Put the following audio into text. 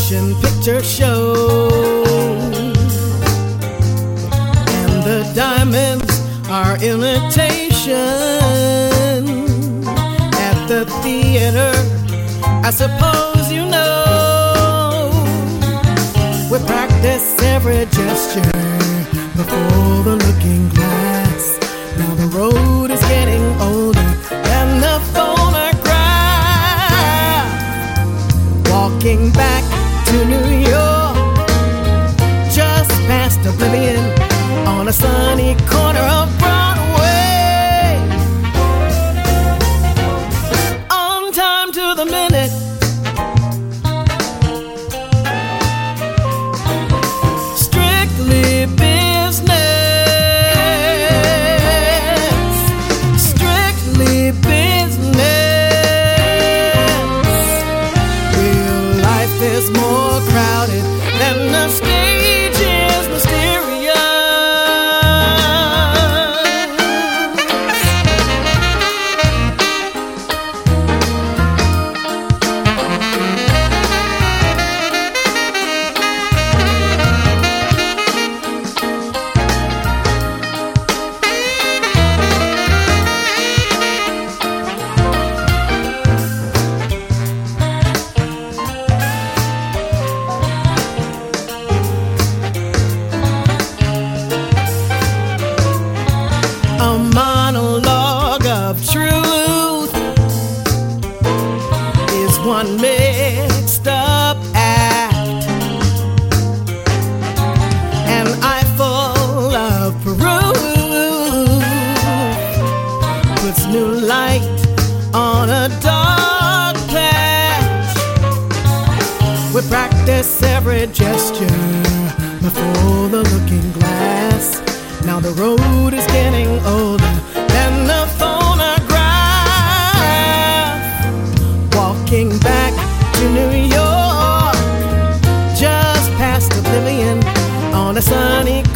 motion picture show, and the diamonds are imitation. At the theater, I suppose you know, we practice every gesture before the looking glass. Now the road is getting older and the phonograph. Walking back to New York, just past Oblivion, on a sunny corner of Broadway. On time to the minute, strictly business, strictly business. Real life is more crowded than the stage is mysterious. A monologue of truth is one mixed up act, an eyeful of Peru puts new light on a dark patch. We practice every gesture before the looking glass. Now the road is getting older than the phonograph. Walking back to New York, just past Oblivion, on a sunny